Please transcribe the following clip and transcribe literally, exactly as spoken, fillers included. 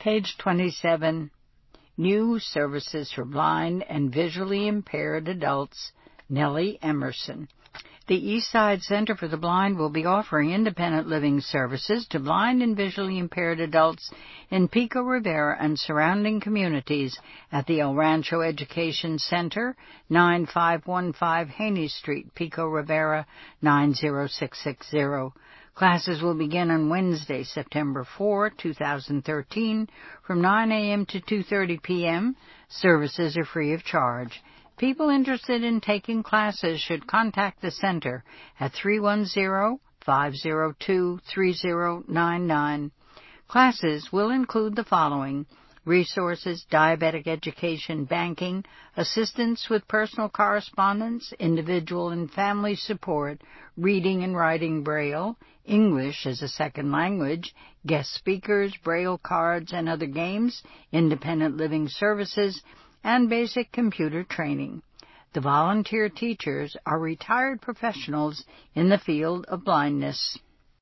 Page twenty-seven. New Services for Blind and Visually Impaired Adults, Nellie Emerson. The Eastside Center for the Blind will be offering independent living services to blind and visually impaired adults in Pico Rivera and surrounding communities at the El Rancho Education Center, nine five one five Haney Street, Pico Rivera, nine zero six six zero. Classes will begin on Wednesday, September fourth, two thousand thirteen, from nine a.m. to two thirty p.m. Services are free of charge. People interested in taking classes should contact the center at three one zero, five zero two, three zero nine nine. Classes will include the following: resources, diabetic education, banking, assistance with personal correspondence, individual and family support, reading and writing Braille, English as a second language, guest speakers, Braille cards and other games, independent living services, and basic computer training. The volunteer teachers are retired professionals in the field of blindness.